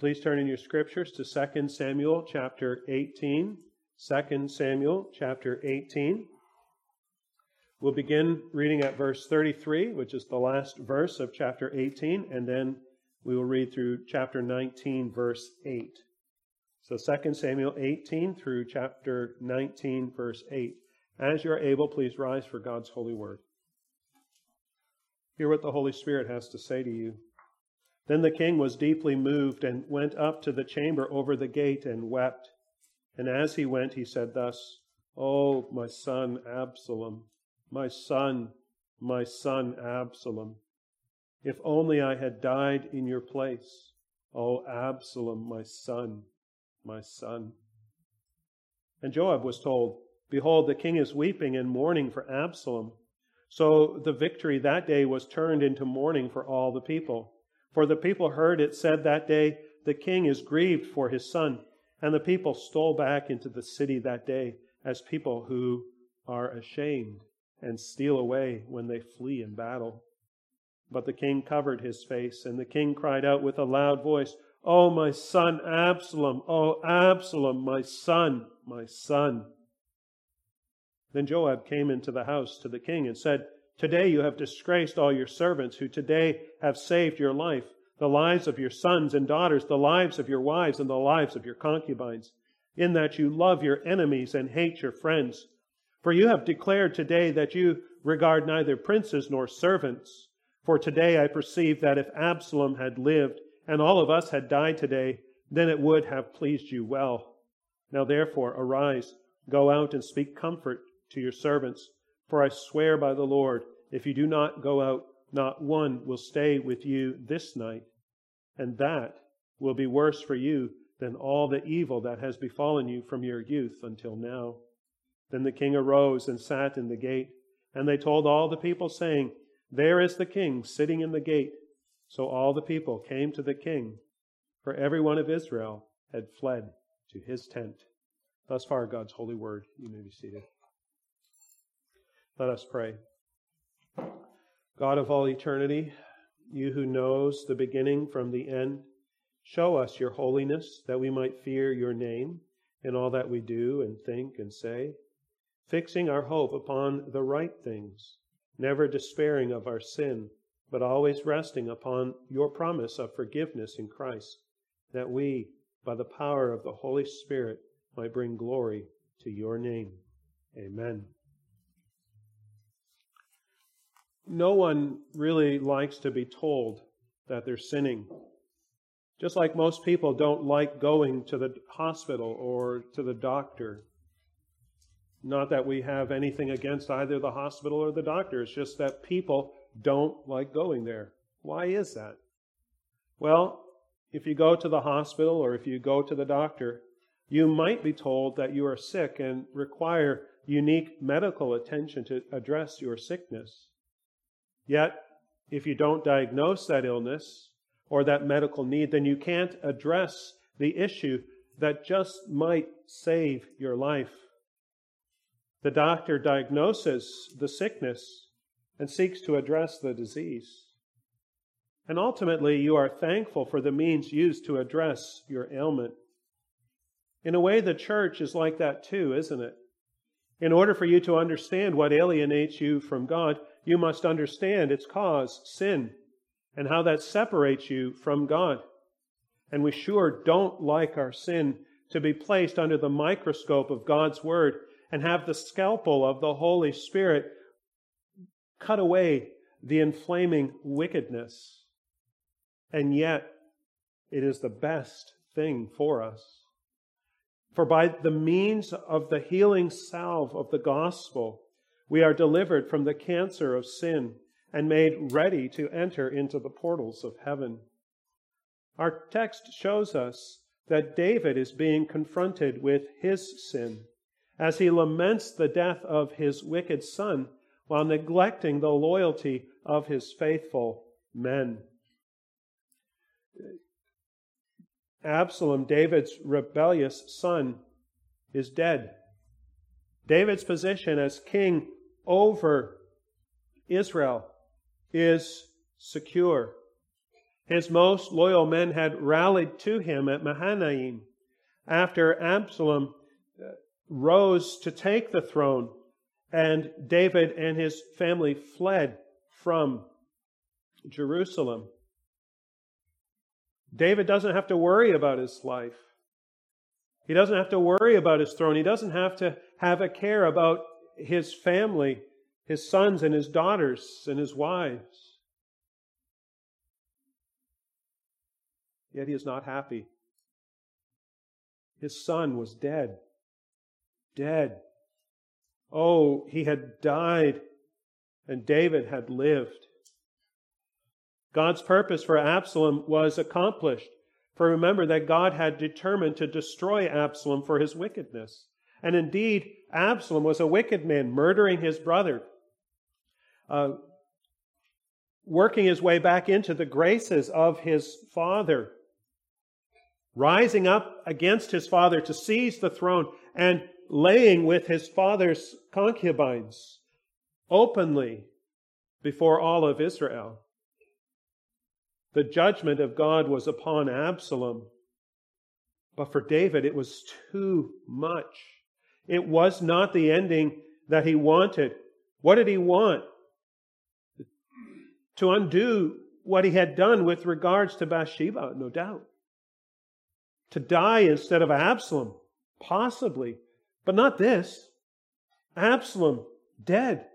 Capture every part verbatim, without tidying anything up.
Please turn in your scriptures to Second Samuel chapter eighteen. Second Samuel chapter eighteen. We'll begin reading at verse thirty-three, which is the last verse of chapter eighteen, and then we will read through chapter nineteen, verse eight. So Second Samuel eighteen through chapter nineteen, verse eight. As you're able, please rise for God's holy word. Hear what the Holy Spirit has to say to you. Then the king was deeply moved and went up to the chamber over the gate and wept. And as he went, he said thus, "Oh, my son Absalom, my son, my son Absalom, if only I had died in your place. Oh, Absalom, my son, my son." And Joab was told, "Behold, the king is weeping and mourning for Absalom." So the victory that day was turned into mourning for all the people. For the people heard it said that day, "The king is grieved for his son." And the people stole back into the city that day as people who are ashamed and steal away when they flee in battle. But the king covered his face, and the king cried out with a loud voice, "Oh, my son Absalom! Oh, Absalom, my son, my son!" Then Joab came into the house to the king and said, "Today you have disgraced all your servants who today have saved your life, the lives of your sons and daughters, the lives of your wives, and the lives of your concubines, in that you love your enemies and hate your friends. For you have declared today that you regard neither princes nor servants. For today I perceive that if Absalom had lived, and all of us had died today, then it would have pleased you well. Now therefore arise, go out and speak comfort to your servants. For I swear by the Lord, if you do not go out, not one will stay with you this night. And that will be worse for you than all the evil that has befallen you from your youth until now." Then the king arose and sat in the gate. And they told all the people, saying, "There is the king sitting in the gate." So all the people came to the king, for every one of Israel had fled to his tent. Thus far, God's holy word. You may be seated. Let us pray. God of all eternity, you who knows the beginning from the end, show us your holiness, that we might fear your name in all that we do and think and say, fixing our hope upon the right things, never despairing of our sin, but always resting upon your promise of forgiveness in Christ, that we, by the power of the Holy Spirit, might bring glory to your name. Amen. No one really likes to be told that they're sinning. Just like most people don't like going to the hospital or to the doctor. Not that we have anything against either the hospital or the doctor. It's just that people don't like going there. Why is that? Well, if you go to the hospital or if you go to the doctor, you might be told that you are sick and require unique medical attention to address your sickness. Yet, if you don't diagnose that illness or that medical need, then you can't address the issue that just might save your life. The doctor diagnoses the sickness and seeks to address the disease. And ultimately, you are thankful for the means used to address your ailment. In a way, the church is like that too, isn't it? In order for you to understand what alienates you from God, you must understand its cause, sin, and how that separates you from God. And we sure don't like our sin to be placed under the microscope of God's Word and have the scalpel of the Holy Spirit cut away the inflaming wickedness. And yet, it is the best thing for us. For by the means of the healing salve of the gospel, we are delivered from the cancer of sin and made ready to enter into the portals of heaven. Our text shows us that David is being confronted with his sin as he laments the death of his wicked son while neglecting the loyalty of his faithful men. Absalom, David's rebellious son, is dead. David's position as king over Israel is secure. His most loyal men had rallied to him at Mahanaim after Absalom rose to take the throne and David and his family fled from Jerusalem. David doesn't have to worry about his life. He doesn't have to worry about his throne. He doesn't have to have a care about his family, his sons and his daughters and his wives. Yet he is not happy. His son was dead. Dead. Oh, he had died, and David had lived. God's purpose for Absalom was accomplished. For remember that God had determined to destroy Absalom for his wickedness. And indeed, Absalom was a wicked man, murdering his brother, uh, working his way back into the graces of his father, rising up against his father to seize the throne and laying with his father's concubines openly before all of Israel. The judgment of God was upon Absalom. But for David, it was too much. It was not the ending that he wanted. What did he want? To undo what he had done with regards to Bathsheba, no doubt. To die instead of Absalom, possibly. But not this. Absalom, dead.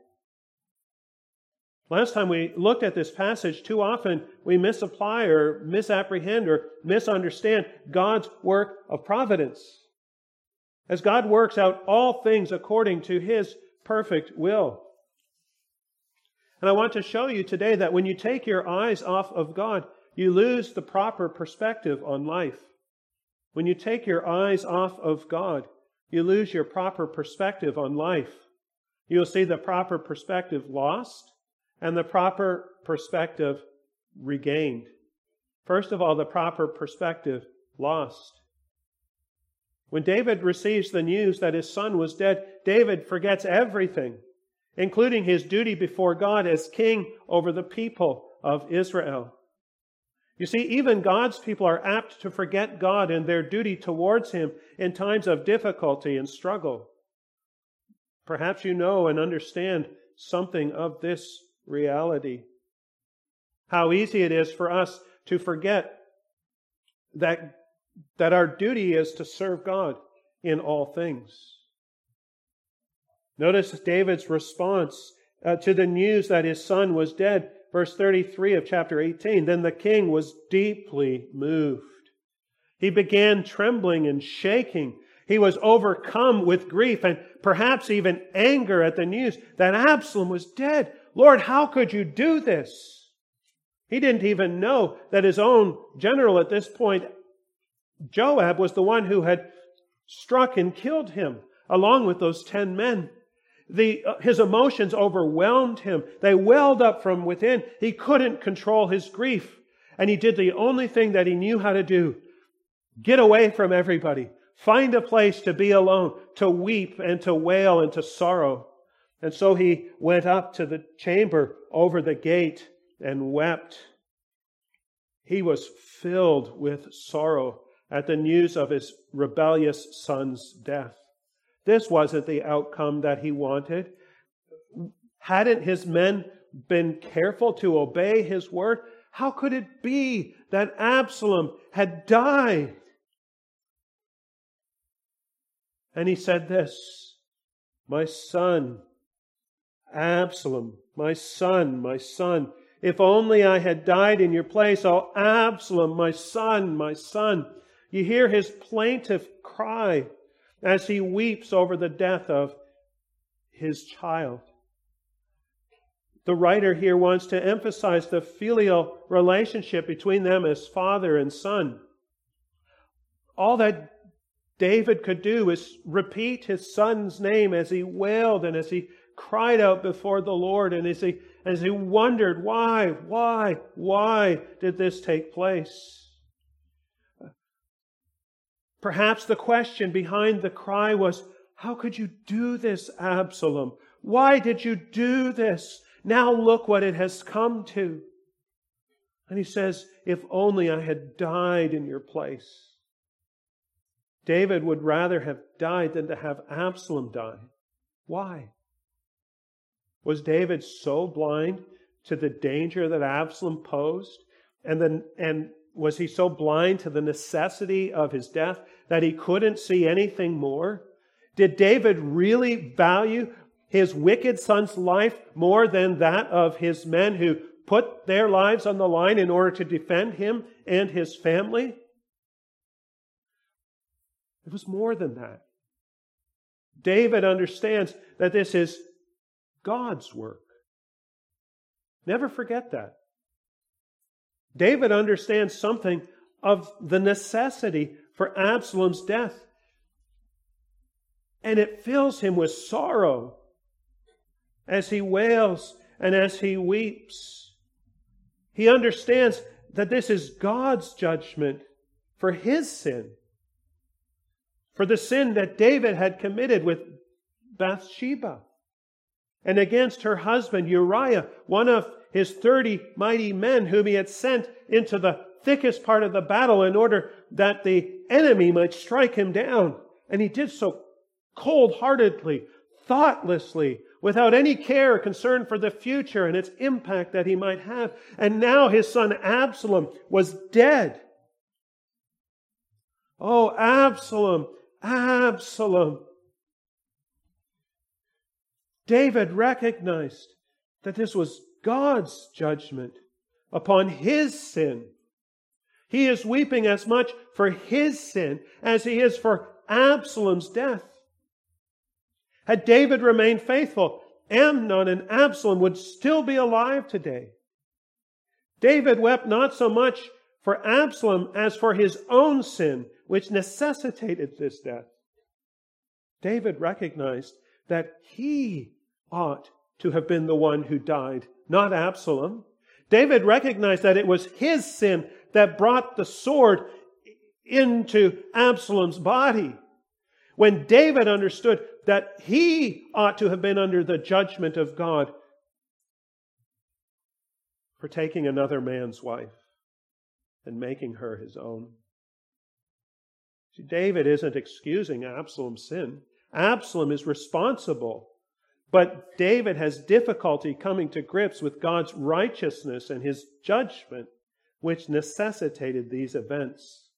Last time we looked at this passage, too often we misapply or misapprehend or misunderstand God's work of providence. As God works out all things according to His perfect will. And I want to show you today that when you take your eyes off of God, you lose the proper perspective on life. When you take your eyes off of God, you lose your proper perspective on life. You'll see the proper perspective lost and the proper perspective regained. First of all, the proper perspective lost. When David receives the news that his son was dead, David forgets everything, including his duty before God as king over the people of Israel. You see, even God's people are apt to forget God and their duty towards Him in times of difficulty and struggle. Perhaps you know and understand something of this reality. How easy it is for us to forget that, that our duty is to serve God in all things. Notice David's response uh, to the news that his son was dead. Verse thirty-three of chapter eighteen, then the king was deeply moved. He began trembling and shaking. He was overcome with grief and perhaps even anger at the news that Absalom was dead. Lord, how could you do this? He didn't even know that his own general at this point, Joab, was the one who had struck and killed him, along with those ten men. The, uh, his emotions overwhelmed him. They welled up from within. He couldn't control his grief. And he did the only thing that he knew how to do. Get away from everybody. Find a place to be alone, to weep and to wail and to sorrow. And so he went up to the chamber over the gate and wept. He was filled with sorrow at the news of his rebellious son's death. This wasn't the outcome that he wanted. Hadn't his men been careful to obey his word? How could it be that Absalom had died? And he said this, my son, Absalom, my son, my son, if only I had died in your place. Oh, Absalom, my son, my son. You hear his plaintive cry as he weeps over the death of his child. The writer here wants to emphasize the filial relationship between them as father and son. All that David could do is repeat his son's name as he wailed and as he cried out before the Lord and as he, as he wondered, why, why, why did this take place? Perhaps the question behind the cry was, how could you do this, Absalom? Why did you do this? Now look what it has come to. And he says, if only I had died in your place. David would rather have died than to have Absalom die. Why? Was David so blind to the danger that Absalom posed? And then, and was he so blind to the necessity of his death that he couldn't see anything more? Did David really value his wicked son's life more than that of his men who put their lives on the line in order to defend him and his family? It was more than that. David understands that this is God's work. Never forget that. David understands something of the necessity for Absalom's death. And it fills him with sorrow as he wails and as he weeps. He understands that this is God's judgment for his sin. For the sin that David had committed with Bathsheba and against her husband Uriah, one of his thirty mighty men whom he had sent into the thickest part of the battle in order that the enemy might strike him down. And he did so cold-heartedly, thoughtlessly, without any care or concern for the future and its impact that he might have. And now his son Absalom was dead. Oh, Absalom, Absalom. David recognized that this was God's judgment upon his sin. He is weeping as much for his sin as he is for Absalom's death. Had David remained faithful, Amnon and Absalom would still be alive today. David wept not so much for Absalom as for his own sin, which necessitated this death. David recognized that he ought to have been the one who died, not Absalom. David recognized that it was his sin that brought the sword into Absalom's body. When David understood that he ought to have been under the judgment of God for taking another man's wife and making her his own. See, David isn't excusing Absalom's sin. Absalom is responsible. But David has difficulty coming to grips with God's righteousness and his judgment, which necessitated these events.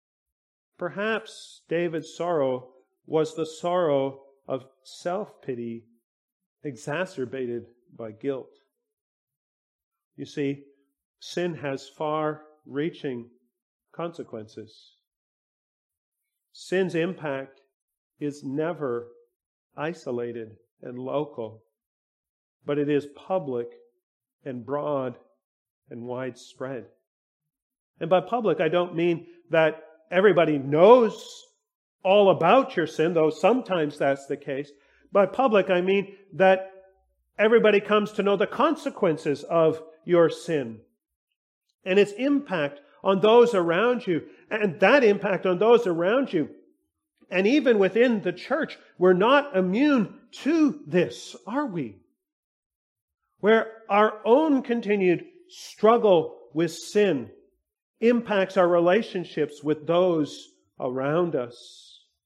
Perhaps David's sorrow was the sorrow of self-pity exacerbated by guilt. You see, sin has far-reaching consequences. Sin's impact is never isolated and local, but it is public and broad and widespread. And by public, I don't mean that everybody knows all about your sin, though sometimes that's the case. By public, I mean that everybody comes to know the consequences of your sin and its impact on those around you. And that impact on those around you, and even within the church, we're not immune to this, are we? Where our own continued struggle with sin impacts our relationships with those around us.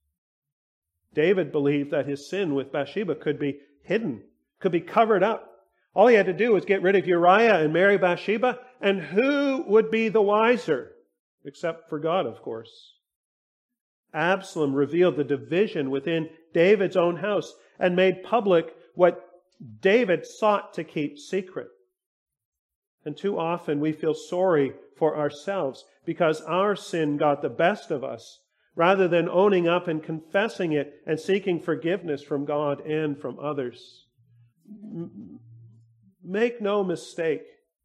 David believed that his sin with Bathsheba could be hidden, could be covered up. All he had to do was get rid of Uriah and marry Bathsheba, and who would be the wiser? Except for God, of course. Absalom revealed the division within David's own house and made public what David sought to keep secret. And too often we feel sorry for ourselves because our sin got the best of us, rather than owning up and confessing it and seeking forgiveness from God and from others. M- make no mistake,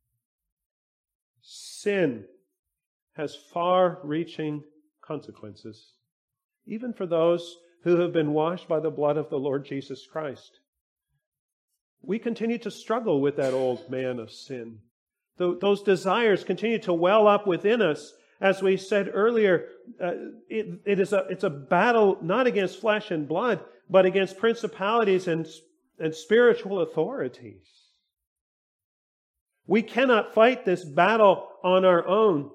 sin has far-reaching consequences, even for those who have been washed by the blood of the Lord Jesus Christ. We continue to struggle with that old man of sin. Those desires continue to well up within us. As we said earlier, uh, it, it is a, it's a battle not against flesh and blood, but against principalities and, and spiritual authorities. We cannot fight this battle on our own.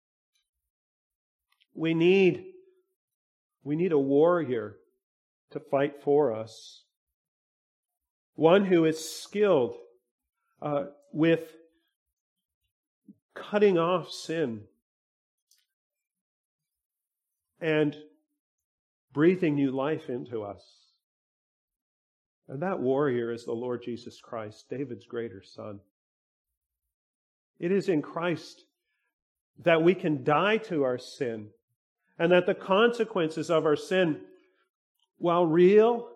We need, we need a warrior to fight for us. One who is skilled uh, with cutting off sin and breathing new life into us. And that warrior is the Lord Jesus Christ, David's greater son. It is in Christ that we can die to our sin, and that the consequences of our sin, while real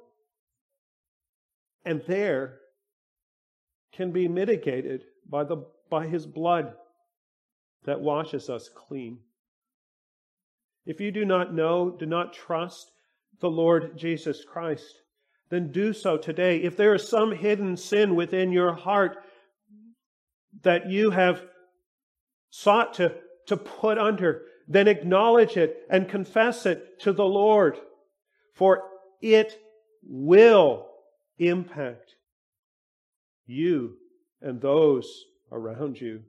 and there, can be mitigated by the by His blood that washes us clean. If you do not know, do not trust the Lord Jesus Christ, then do so today. If there is some hidden sin within your heart that you have sought to, to put under, then acknowledge it and confess it to the Lord, for it will impact you and those around you.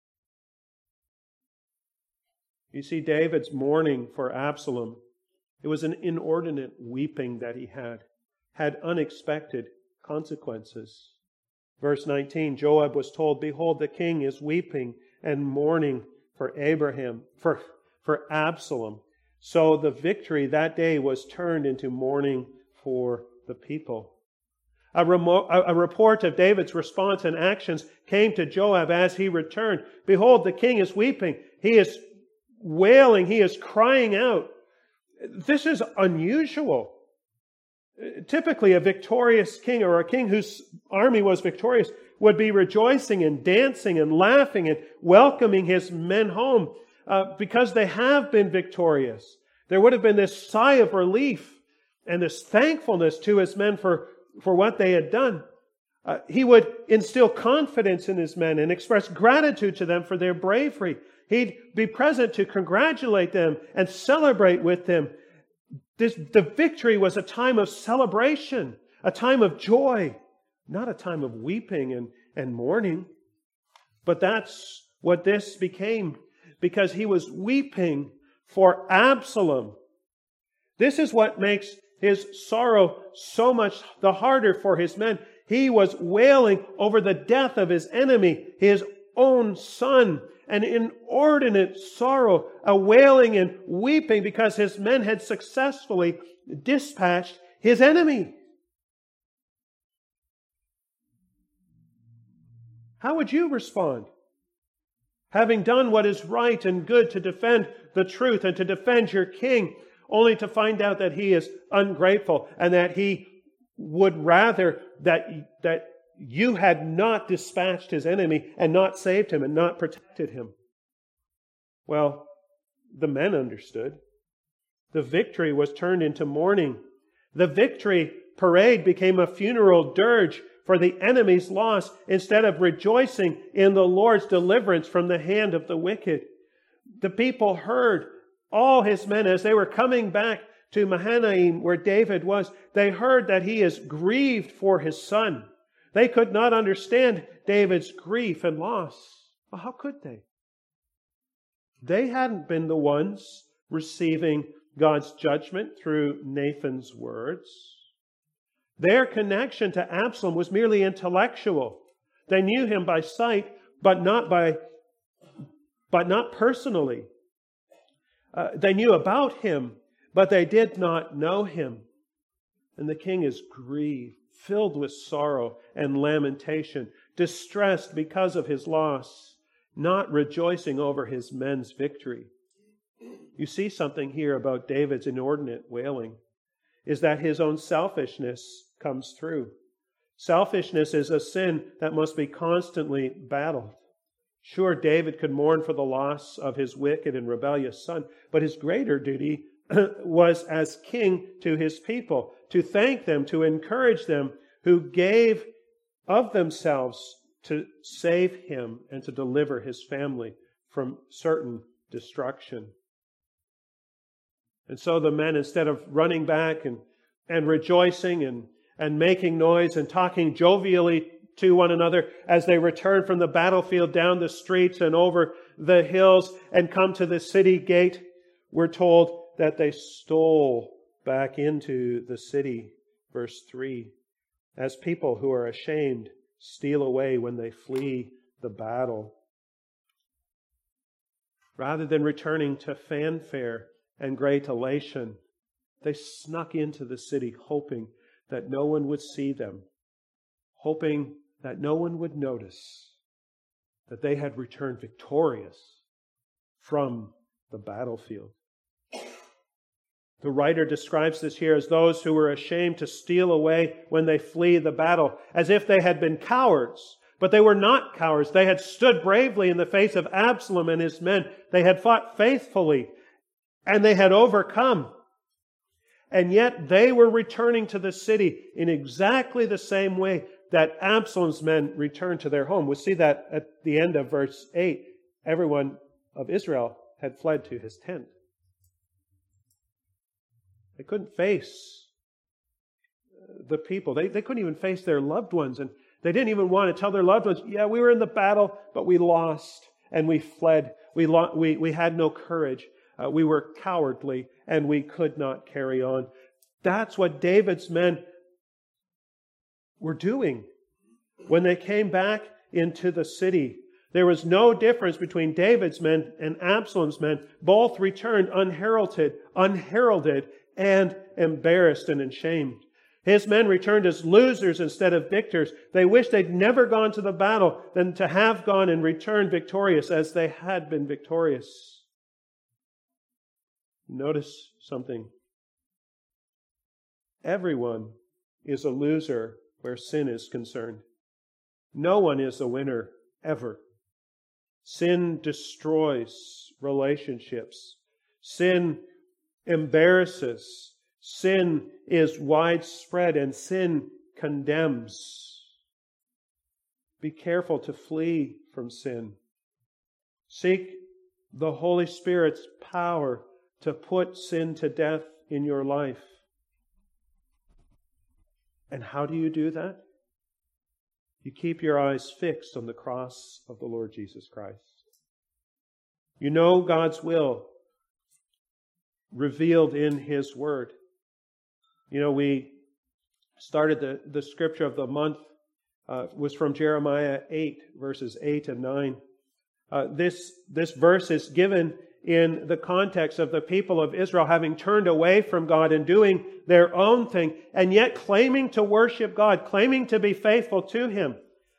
You see, David's mourning for Absalom, it was an inordinate weeping that he had, had unexpected consequences. Verse nineteen, Joab was told, "Behold, the king is weeping and mourning for Abraham, for, for Absalom." So the victory that day was turned into mourning for the people. A, remo- a report of David's response and actions came to Joab as he returned. "Behold, the king is weeping. He is wailing. He is crying out." This is unusual. Typically, a victorious king, or a king whose army was victorious, would be rejoicing and dancing and laughing and welcoming his men home uh, because they have been victorious. There would have been this sigh of relief and this thankfulness to his men for, for what they had done. Uh, he would instill confidence in his men and express gratitude to them for their bravery. He'd be present to congratulate them and celebrate with them. This, the victory was a time of celebration, a time of joy, not a time of weeping and, and mourning. But that's what this became, because he was weeping for Absalom. This is what makes his sorrow so much the harder for his men. He was wailing over the death of his enemy, his own son. An inordinate sorrow, a wailing and weeping because his men had successfully dispatched his enemy. How would you respond? Having done what is right and good to defend the truth and to defend your king, only to find out that he is ungrateful and that he would rather that, that you had not dispatched his enemy and not saved him and not protected him. Well, the men understood. The victory was turned into mourning. The victory parade became a funeral dirge for the enemy's loss instead of rejoicing in the Lord's deliverance from the hand of the wicked. The people heard all his men as they were coming back to Mahanaim where David was. They heard that he is grieved for his son. They could not understand David's grief and loss. Well, how could they? They hadn't been the ones receiving God's judgment through Nathan's words. Their connection to Absalom was merely intellectual. They knew him by sight, but not by, but not personally. Uh, they knew about him, but they did not know him. And the king is grieved, filled with sorrow and lamentation, distressed because of his loss, not rejoicing over his men's victory. You see something here about David's inordinate wailing, is that his own selfishness comes through. Selfishness is a sin that must be constantly battled. Sure, David could mourn for the loss of his wicked and rebellious son, but his greater duty was as king to his people, to thank them, to encourage them who gave of themselves to save him and to deliver his family from certain destruction. And so the men, instead of running back and, and rejoicing and, and making noise and talking jovially to one another as they return from the battlefield down the streets and over the hills and come to the city gate, we're told that they stole back into the city. Verse three, as people who are ashamed steal away when they flee the battle. Rather than returning to fanfare and great elation, they snuck into the city hoping that no one would see them, hoping that no one would notice that they had returned victorious from the battlefield. The writer describes this here as those who were ashamed to steal away when they flee the battle, as if they had been cowards. But they were not cowards. They had stood bravely in the face of Absalom and his men. They had fought faithfully, and they had overcome. And yet they were returning to the city in exactly the same way that Absalom's men returned to their home. We see that at the end of verse eight. Everyone of Israel had fled to his tent. They couldn't face the people. They, they couldn't even face their loved ones. And they didn't even want to tell their loved ones, yeah, we were in the battle, but we lost and we fled. We, lo- we, we had no courage. Uh, we were cowardly and we could not carry on. That's what David's men were doing when they came back into the city. There was no difference between David's men and Absalom's men. Both returned unheralded, unheralded, and embarrassed and ashamed. His men returned as losers instead of victors. They wished they'd never gone to the battle than to have gone and returned victorious as they had been victorious. Notice something. Everyone is a loser where sin is concerned. No one is a winner ever. Sin destroys relationships. Sin embarrasses. Sin is widespread and sin condemns. Be careful to flee from sin. Seek the Holy Spirit's power to put sin to death in your life. And how do you do that? You keep your eyes fixed on the cross of the Lord Jesus Christ. You know God's will revealed in His Word. You know, we started the, the scripture of the month uh, was from Jeremiah eight, verses eight and nine. Uh, this, this verse is given in the context of the people of Israel having turned away from God and doing their own thing, and yet claiming to worship God, claiming to be faithful to Him.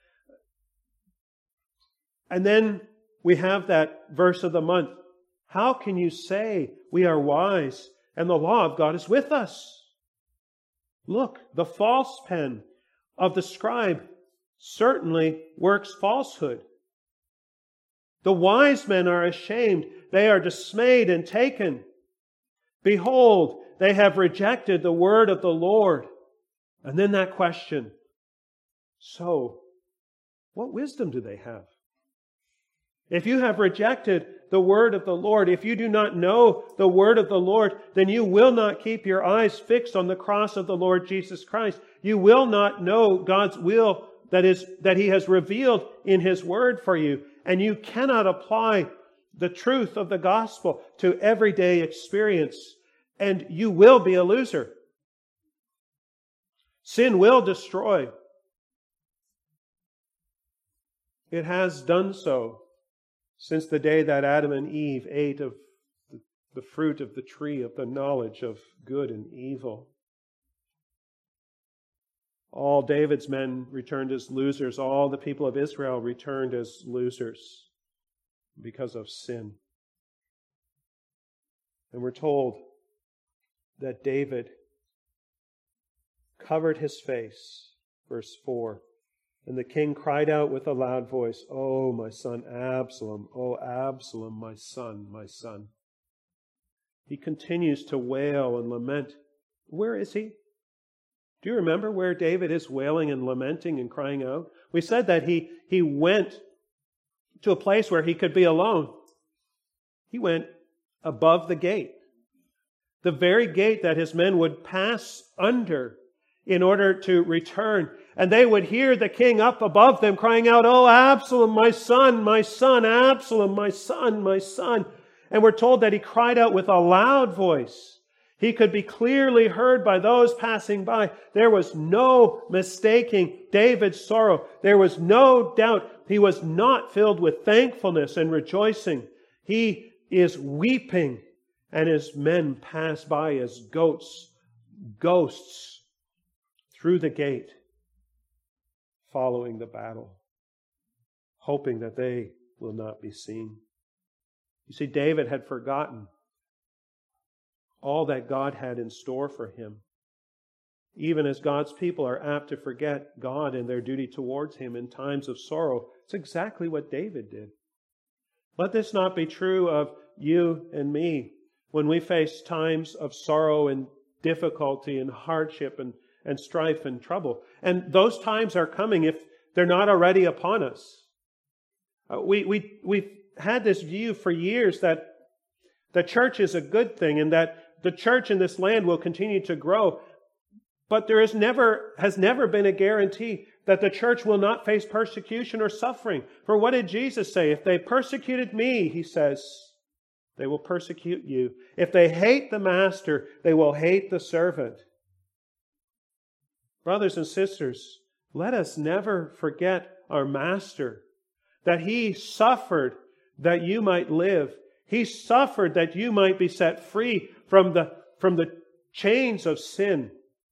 And then we have that verse of the month. How can you say we are wise and the law of God is with us? Look, the false pen of the scribe certainly works falsehood. The wise men are ashamed. They are dismayed and taken. Behold, they have rejected the word of the Lord. And then that question. So, what wisdom do they have? If you have rejected the word of the Lord, if you do not know the word of the Lord, then you will not keep your eyes fixed on the cross of the Lord Jesus Christ. You will not know God's will that is that He has revealed in His word for you. And you cannot apply the truth of the gospel to everyday experience. And you will be a loser. Sin will destroy. It has done so since the day that Adam and Eve ate of the fruit of the tree of the knowledge of good and evil. All David's men returned as losers. All the people of Israel returned as losers because of sin. And we're told that David covered his face, verse four. And the king cried out with a loud voice, "Oh, my son Absalom, oh, Absalom, my son, my son." He continues to wail and lament. Where is he? Do you remember where David is wailing and lamenting and crying out? We said that he, he went to a place where he could be alone. He went above the gate. The very gate that his men would pass under in order to return. And they would hear the king up above them crying out, "Oh, Absalom, my son, my son, Absalom, my son, my son." And we're told that he cried out with a loud voice. He could be clearly heard by those passing by. There was no mistaking David's sorrow. There was no doubt he was not filled with thankfulness and rejoicing. He is weeping, and his men pass by as goats, ghosts, through the gate, following the battle, hoping that they will not be seen. You see, David had forgotten all that God had in store for him. Even as God's people are apt to forget God and their duty towards Him in times of sorrow, it's exactly what David did. Let this not be true of you and me when we face times of sorrow and difficulty and hardship and, and strife and trouble. And those times are coming if they're not already upon us. Uh, we, we, we've had this view for years that the church is a good thing and that the church in this land will continue to grow. But there is never, has never been a guarantee that the church will not face persecution or suffering. For what did Jesus say? If they persecuted me, He says, they will persecute you. If they hate the master, they will hate the servant. Brothers and sisters, let us never forget our master, that He suffered that you might live. He suffered that you might be set free from the, from the chains of sin,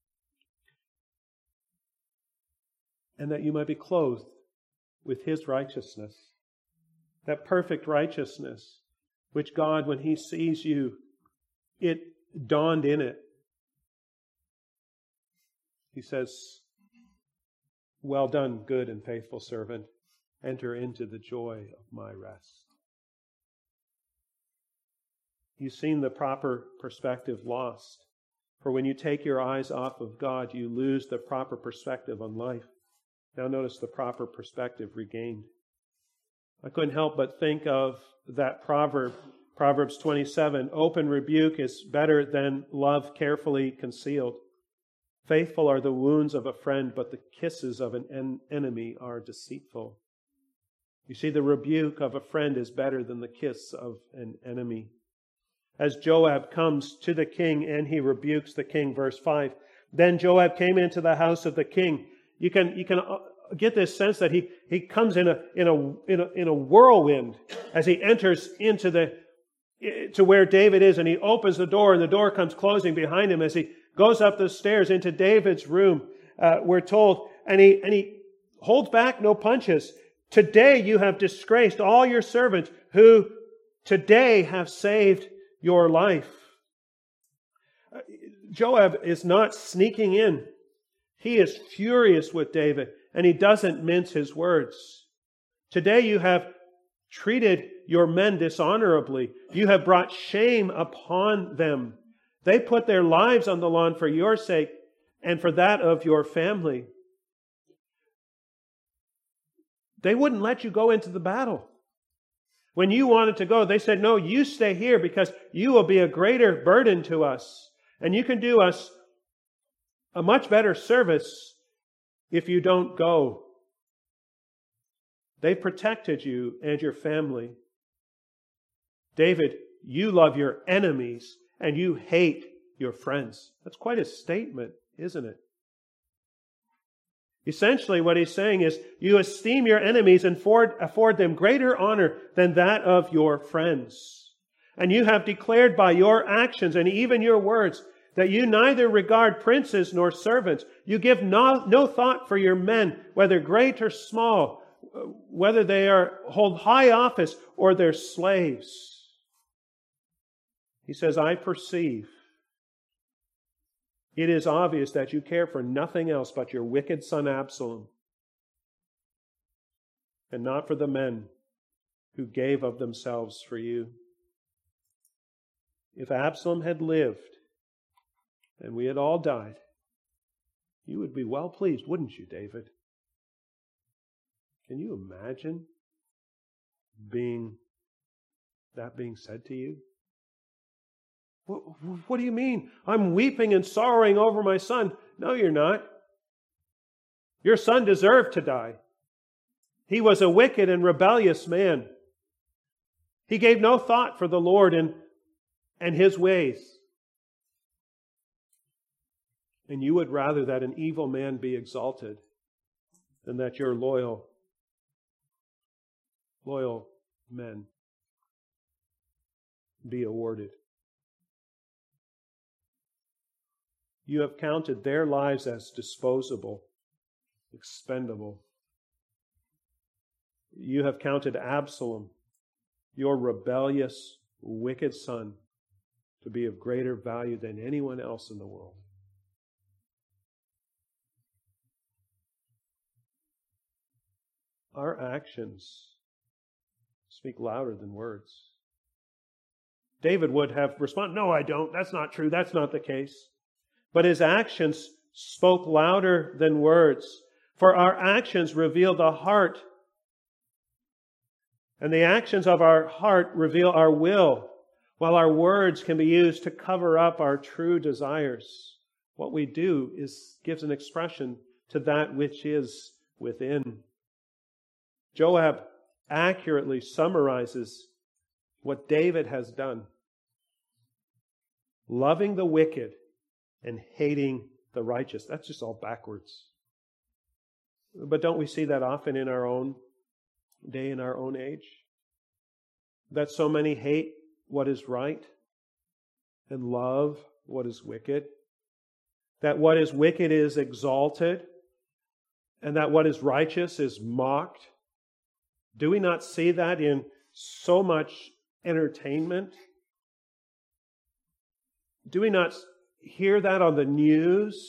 and that you might be clothed with His righteousness, that perfect righteousness, which God, when He sees you, it dawned in it. He says, "Well done, good and faithful servant. Enter into the joy of my rest." You've seen the proper perspective lost. For when you take your eyes off of God, you lose the proper perspective on life. Now notice the proper perspective regained. I couldn't help but think of that proverb, Proverbs twenty-seven. Open rebuke is better than love carefully concealed. Faithful are the wounds of a friend, but the kisses of an en- enemy are deceitful. You see, the rebuke of a friend is better than the kiss of an enemy. As Joab comes to the king and he rebukes the king, verse five. Then Joab came into the house of the king. You can, you can get this sense that he, he comes in a, in a, in a, in a whirlwind as he enters into the, to where David is, and he opens the door, and the door comes closing behind him as he goes up the stairs into David's room, uh, we're told, and he, and he holds back no punches. Today you have disgraced all your servants who today have saved your life. Joab is not sneaking in. He is furious with David, and he doesn't mince his words. Today you have treated your men dishonorably. You have brought shame upon them. They put their lives on the line for your sake and for that of your family. They wouldn't let you go into the battle. When you wanted to go, they said, "No, you stay here because you will be a greater burden to us. And you can do us a much better service if you don't go." They protected you and your family. David, you love your enemies and you hate your friends. That's quite a statement, isn't it? Essentially, what he's saying is, you esteem your enemies and afford, afford them greater honor than that of your friends. And you have declared by your actions and even your words that you neither regard princes nor servants. You give no, no thought for your men, whether great or small, whether they are hold high office or they're slaves. He says, I perceive. It is obvious that you care for nothing else but your wicked son Absalom, and not for the men who gave of themselves for you. If Absalom had lived and we had all died, you would be well pleased, wouldn't you, David? Can you imagine being that being said to you? What, what do you mean? I'm weeping and sorrowing over my son. No, you're not. Your son deserved to die. He was a wicked and rebellious man. He gave no thought for the Lord and, and His ways. And you would rather that an evil man be exalted than that your loyal, loyal men be awarded. You have counted their lives as disposable, expendable. You have counted Absalom, your rebellious, wicked son, to be of greater value than anyone else in the world. Our actions speak louder than words. David would have responded, no, I don't. That's not true. That's not the case. But his actions spoke louder than words. For our actions reveal the heart. And the actions of our heart reveal our will, while our words can be used to cover up our true desires. What we do is gives an expression to that which is within. Joab accurately summarizes what David has done. Loving the wicked and hating the righteous. That's just all backwards. But don't we see that often in our own day, in our own age? That so many hate what is right and love what is wicked. That what is wicked is exalted and that what is righteous is mocked. Do we not see that in so much entertainment? Do we not hear that on the news?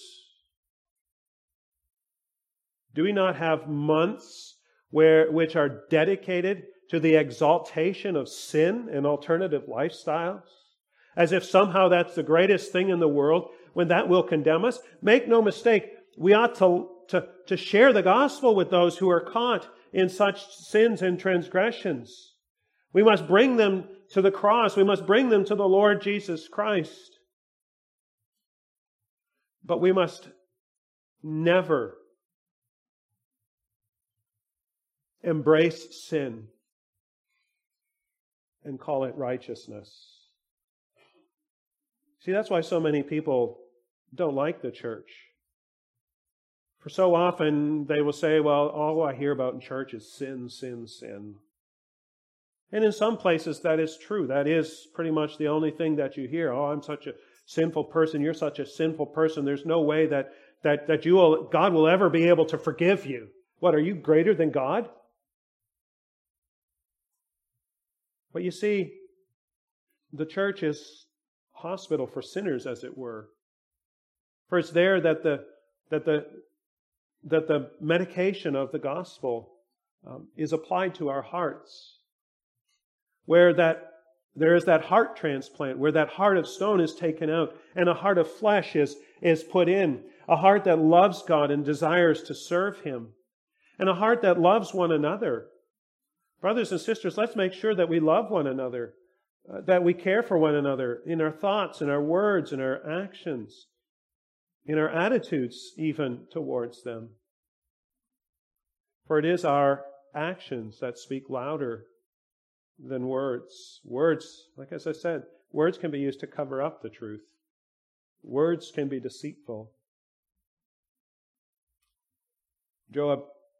Do we not have months where which are dedicated to the exaltation of sin and alternative lifestyles? As if somehow that's the greatest thing in the world, when that will condemn us? Make no mistake, we ought to, to, to share the gospel with those who are caught in such sins and transgressions. We must bring them to the cross. We must bring them to the Lord Jesus Christ. But we must never embrace sin and call it righteousness. See, that's why so many people don't like the church. For so often they will say, well, all I hear about in church is sin, sin, sin. And in some places that is true. That is pretty much the only thing that you hear. Oh, I'm such a sinful person. You're such a sinful person. There's no way that, that, that you will, God will ever be able to forgive you. What, are you greater than God? But you see, the church is a hospital for sinners, as it were. For it's there that the that the that the medication of the gospel um, is applied to our hearts. Where that there is that heart transplant, where that heart of stone is taken out and a heart of flesh is, is put in. A heart that loves God and desires to serve Him. And a heart that loves one another. Brothers and sisters, let's make sure that we love one another, uh, that we care for one another in our thoughts, in our words, in our actions, in our attitudes even towards them. For it is our actions that speak louder than words. Words, like as I said, words can be used to cover up the truth. Words can be deceitful. Joab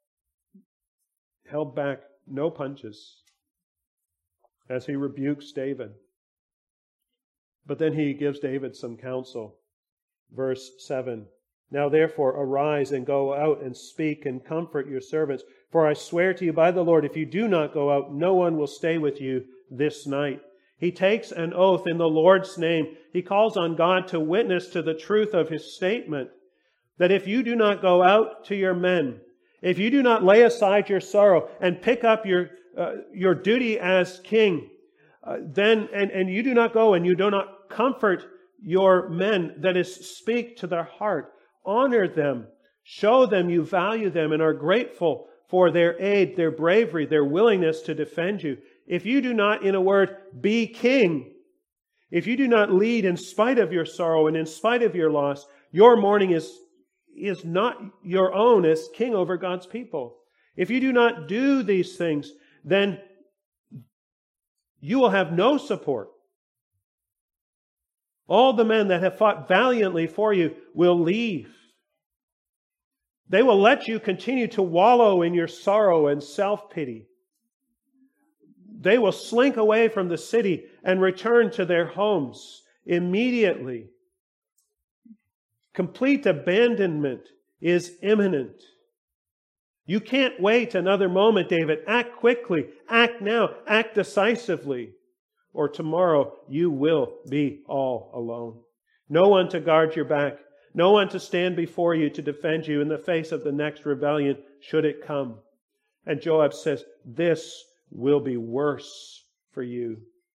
held back no punches as he rebukes David. But then he gives David some counsel. Verse seven. Now therefore arise and go out and speak and comfort your servants. For I swear to you by the Lord, if you do not go out, no one will stay with you this night. He takes an oath in the Lord's name. He calls on God to witness to the truth of his statement. That if you do not go out to your men, if you do not lay aside your sorrow and pick up your uh, your duty as king, uh, then and, and you do not go and you do not comfort your men, that is, speak to their heart, honor them, show them you value them and are grateful for their aid, their bravery, their willingness to defend you. If you do not, in a word, be king, if you do not lead in spite of your sorrow and in spite of your loss, your mourning is, is not your own as king over God's people. If you do not do these things, then you will have no support. All the men that have fought valiantly for you will leave. They will let you continue to wallow in your sorrow and self-pity. They will slink away from the city and return to their homes immediately. Complete abandonment is imminent. You can't wait another moment, David. Act quickly. Act now. Act decisively. Or tomorrow you will be all alone. No one to guard your back. No one to stand before you to defend you in the face of the next rebellion, should it come. And Joab says, this will be worse for you.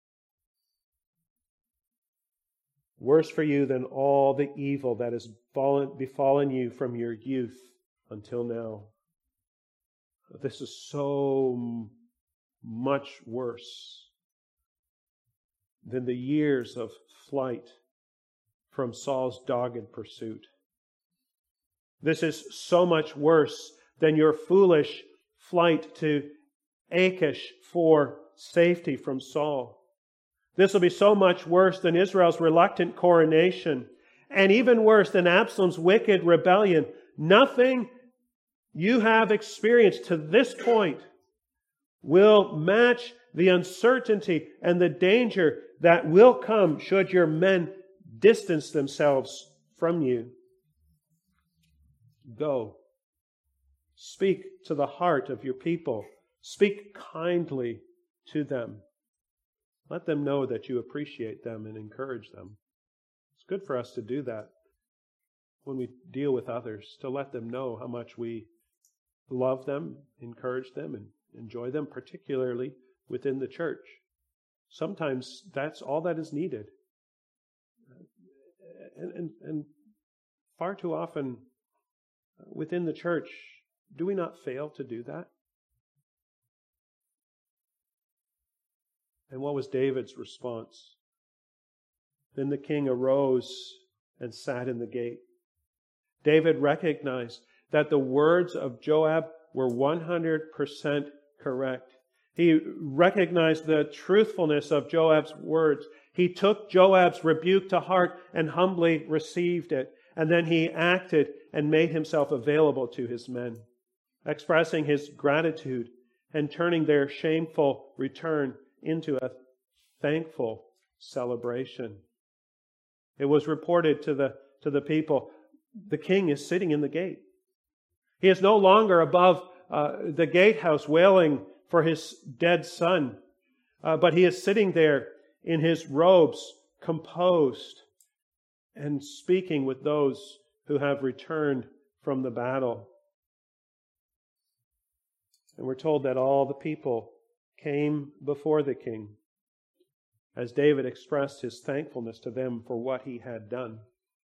Worse for you than all the evil that has befallen you from your youth until now. This is so much worse than the years of flight from Saul's dogged pursuit. This is so much worse than your foolish flight to Achish for safety from Saul. This will be so much worse than Israel's reluctant coronation, and even worse than Absalom's wicked rebellion. Nothing you have experienced to this point will match the uncertainty and the danger that will come should your men distance themselves from you. Go. Speak to the heart of your people. Speak kindly to them. Let them know that you appreciate them and encourage them. It's good for us to do that when we deal with others, to let them know how much we love them, encourage them, and enjoy them, particularly within the church. Sometimes that's all that is needed. And, and, and far too often within the church, do we not fail to do that? And what was David's response? Then the king arose and sat in the gate. David recognized that the words of Joab were one hundred percent correct. He recognized the truthfulness of Joab's words. He took Joab's rebuke to heart and humbly received it. And then he acted and made himself available to his men, expressing his gratitude and turning their shameful return into a thankful celebration. It was reported to the, to the people, the king is sitting in the gate. He is no longer above uh, the gatehouse wailing for his dead son, uh, but he is sitting there in his robes, composed and speaking with those who have returned from the battle. And we're told that all the people came before the king as David expressed his thankfulness to them for what he had done.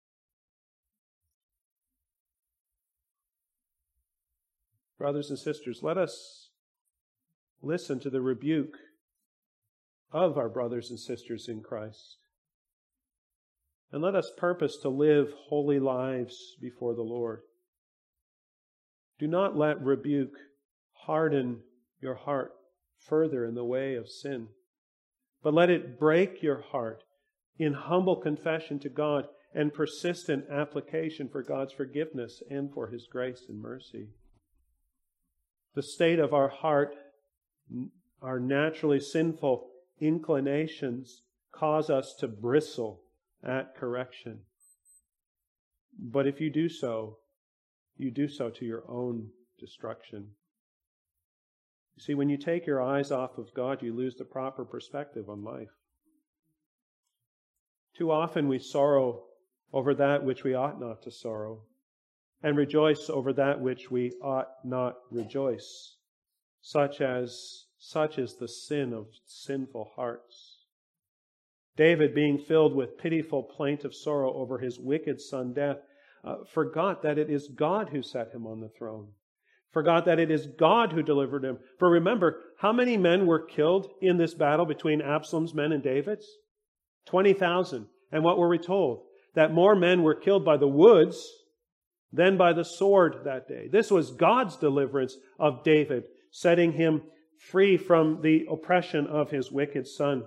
Brothers and sisters, let us listen to the rebuke of our brothers and sisters in Christ. And let us purpose to live holy lives before the Lord. Do not let rebuke harden your heart further in the way of sin, but let it break your heart in humble confession to God and persistent application for God's forgiveness and for His grace and mercy. The state of our heart, our naturally sinful inclinations, cause us to bristle at correction. But if you do so, you do so to your own destruction. You see, when you take your eyes off of God, you lose the proper perspective on life. Too often we sorrow over that which we ought not to sorrow, and rejoice over that which we ought not rejoice, such as such is the sin of sinful hearts. David, being filled with pitiful plaintive sorrow over his wicked son death, uh, forgot that it is God who set him on the throne. Forgot that it is God who delivered him. For remember, how many men were killed in this battle between Absalom's men and David's? twenty thousand. And what were we told? That more men were killed by the woods than by the sword that day. This was God's deliverance of David, setting him free from the oppression of his wicked son.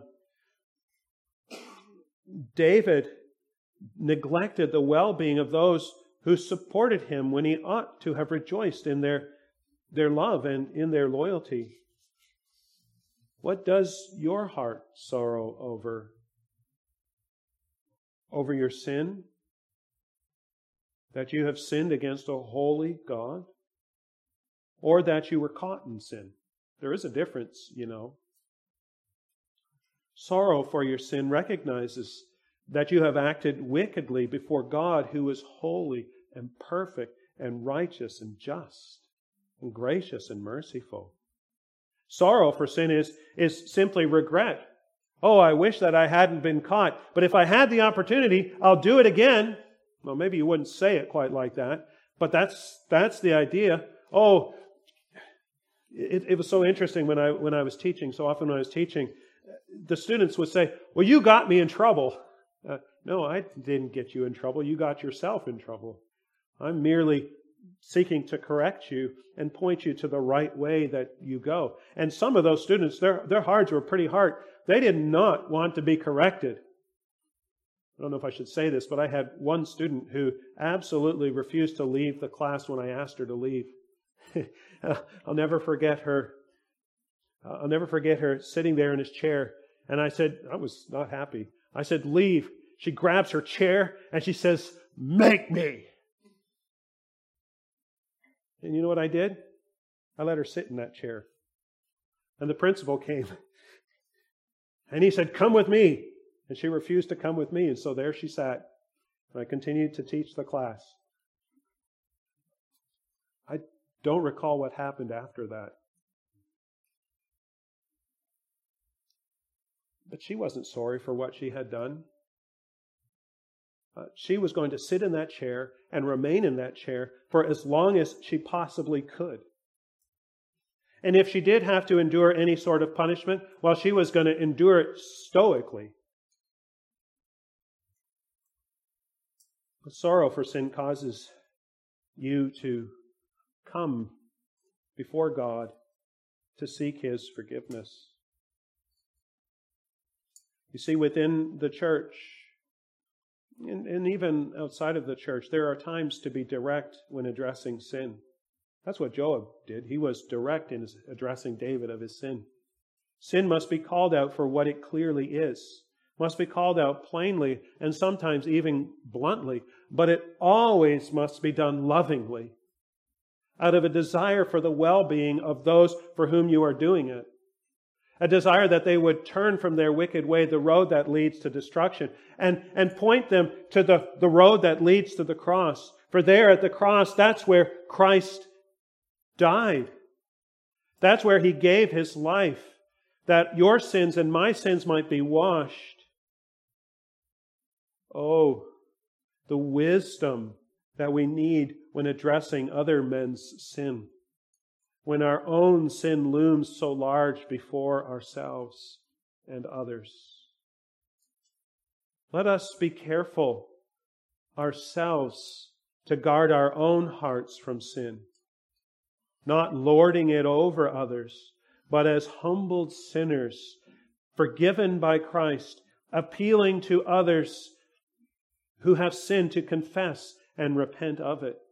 David neglected the well-being of those who supported him when he ought to have rejoiced in their, their love and in their loyalty. What does your heart sorrow over? Over your sin? That you have sinned against a holy God? Or that you were caught in sin? There is a difference, you know. Sorrow for your sin recognizes that you have acted wickedly before God, who is holy and perfect and righteous and just and gracious and merciful. Sorrow for sin is, is simply regret. Oh, I wish that I hadn't been caught, but if I had the opportunity, I'll do it again. Well, maybe you wouldn't say it quite like that, but that's that's the idea. Oh, it, it was so interesting when I when I was teaching. So often when I was teaching, the students would say, "Well, you got me in trouble." Uh, no, I didn't get you in trouble. You got yourself in trouble. I'm merely seeking to correct you and point you to the right way that you go. And some of those students, their, their hearts were pretty hard. They did not want to be corrected. I don't know if I should say this, but I had one student who absolutely refused to leave the class when I asked her to leave. I'll never forget her. I'll never forget her sitting there in his chair. And I said, I was not happy. I said, leave. She grabs her chair and she says, make me. And you know what I did? I let her sit in that chair. And the principal came. And he said, come with me. And she refused to come with me. And so there she sat. And I continued to teach the class. I don't recall what happened after that. But she wasn't sorry for what she had done. Uh, she was going to sit in that chair and remain in that chair for as long as she possibly could. And if she did have to endure any sort of punishment, well, she was going to endure it stoically. But sorrow for sin causes you to come before God to seek His forgiveness. You see, within the church, and, and even outside of the church, there are times to be direct when addressing sin. That's what Joab did. He was direct in his addressing David of his sin. Sin must be called out for what it clearly is. Must be called out plainly and sometimes even bluntly, but it always must be done lovingly, out of a desire for the well-being of those for whom you are doing it. A desire that they would turn from their wicked way, the road that leads to destruction, and, and point them to the, the road that leads to the cross. For there at the cross, that's where Christ died. That's where He gave His life, that your sins and my sins might be washed. Oh, the wisdom that we need when addressing other men's sin, when our own sin looms so large before ourselves and others. Let us be careful ourselves to guard our own hearts from sin, not lording it over others, but as humbled sinners, forgiven by Christ, appealing to others who have sinned to confess and repent of it.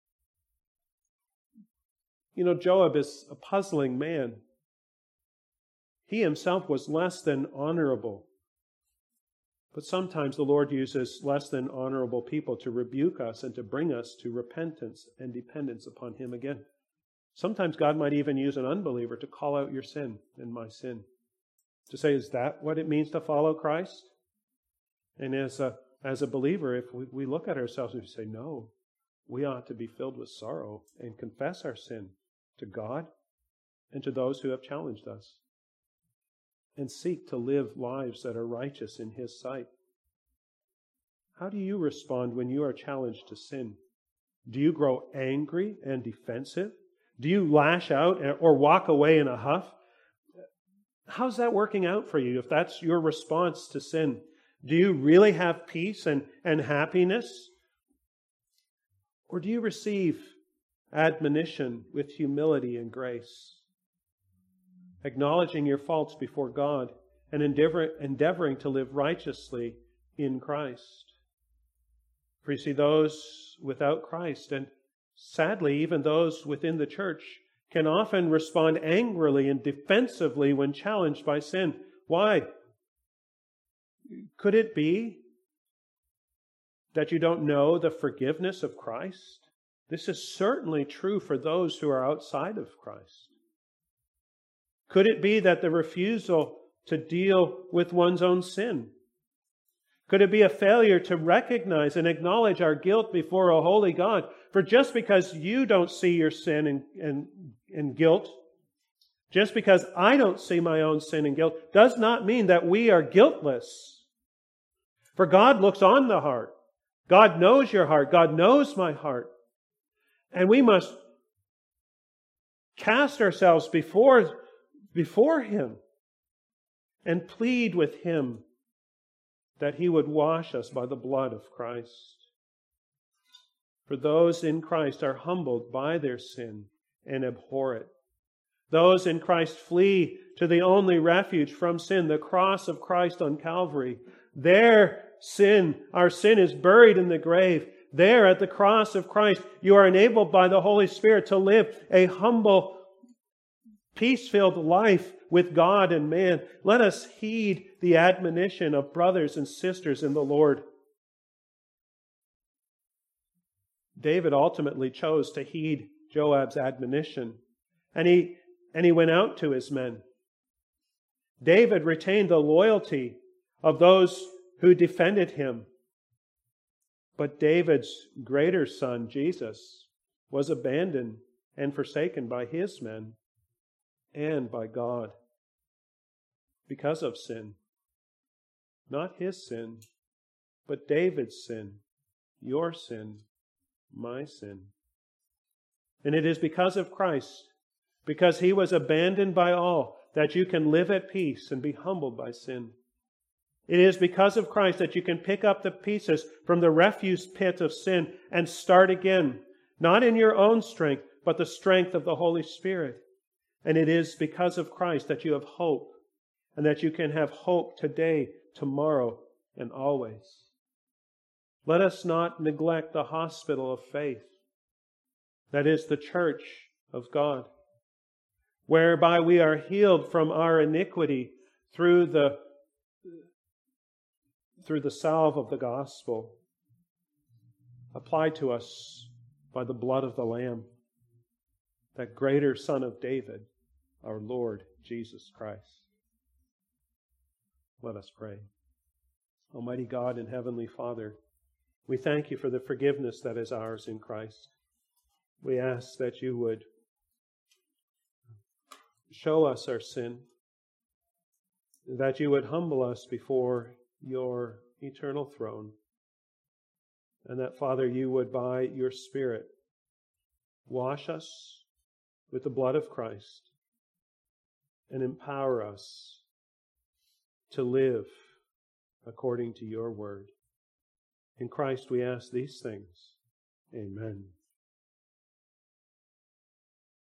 You know, Joab is a puzzling man. He himself was less than honorable. But sometimes the Lord uses less than honorable people to rebuke us and to bring us to repentance and dependence upon Him again. Sometimes God might even use an unbeliever to call out your sin and my sin. To say, is that what it means to follow Christ? And as a, as a believer, if we, we look at ourselves and we say, no, we ought to be filled with sorrow and confess our sin to God and to those who have challenged us, and seek to live lives that are righteous in His sight. How do you respond when you are challenged to sin? Do you grow angry and defensive? Do you lash out or walk away in a huff? How's that working out for you if that's your response to sin? Do you really have peace and, and happiness? Or do you receive admonition with humility and grace, acknowledging your faults before God and endeavor, endeavoring to live righteously in Christ? For you see, those without Christ, and sadly even those within the church, can often respond angrily and defensively when challenged by sin. Why? Could it be that you don't know the forgiveness of Christ? This is certainly true for those who are outside of Christ. Could it be that the refusal to deal with one's own sin? Could it be a failure to recognize and acknowledge our guilt before a holy God? For just because you don't see your sin and, and, and guilt, just because I don't see my own sin and guilt, does not mean that we are guiltless. For God looks on the heart. God knows your heart. God knows my heart. And we must cast ourselves before, before Him and plead with Him that He would wash us by the blood of Christ. For those in Christ are humbled by their sin and abhor it. Those in Christ flee to the only refuge from sin, the cross of Christ on Calvary. Their sin, our sin is buried in the grave. There at the cross of Christ, you are enabled by the Holy Spirit to live a humble, peace-filled life with God and man. Let us heed the admonition of brothers and sisters in the Lord. David ultimately chose to heed Joab's admonition, and he, and he went out to his men. David retained the loyalty of those who defended him. But David's greater son, Jesus, was abandoned and forsaken by his men and by God because of sin. Not his sin, but David's sin, your sin, my sin. And it is because of Christ, because He was abandoned by all, that you can live at peace and be humbled by sin. It is because of Christ that you can pick up the pieces from the refuse pit of sin and start again, not in your own strength, but the strength of the Holy Spirit. And it is because of Christ that you have hope, and that you can have hope today, tomorrow, and always. Let us not neglect the hospital of faith, that is the church of God, whereby we are healed from our iniquity through the through the salve of the gospel applied to us by the blood of the Lamb, that greater Son of David, our Lord Jesus Christ. Let us pray. Almighty God and Heavenly Father, we thank You for the forgiveness that is ours in Christ. We ask that You would show us our sin, that You would humble us before Your eternal throne, and that, Father, You would, by Your Spirit, wash us with the blood of Christ and empower us to live according to Your word. In Christ we ask these things. Amen.